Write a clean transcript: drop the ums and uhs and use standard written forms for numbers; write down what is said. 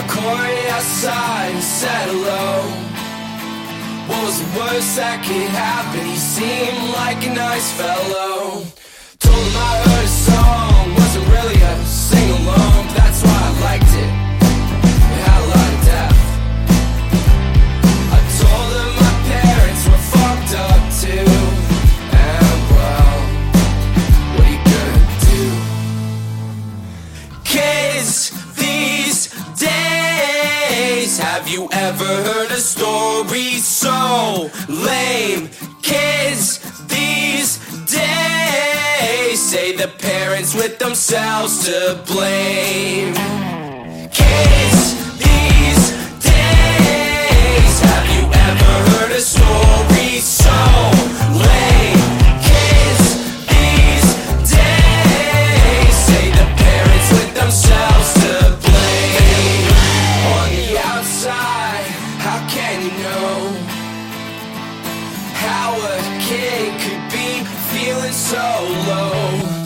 Corey outside and said hello. What was the worst that could happen? He seemed like a nice fellow. Told him I heard a song, wasn't really a sing-along, but that's why I liked it. It had a lot of depth. I told him my parents were fucked up too. And well, what are you gonna do? Kids these days, have you ever heard a story so lame? Kids these days say the parents with themselves to blame. Kids these days, have you ever heard a story so lame? Kids these days say the parents with themselves to blame. On the outside, how can you know how a kid could be feeling so low?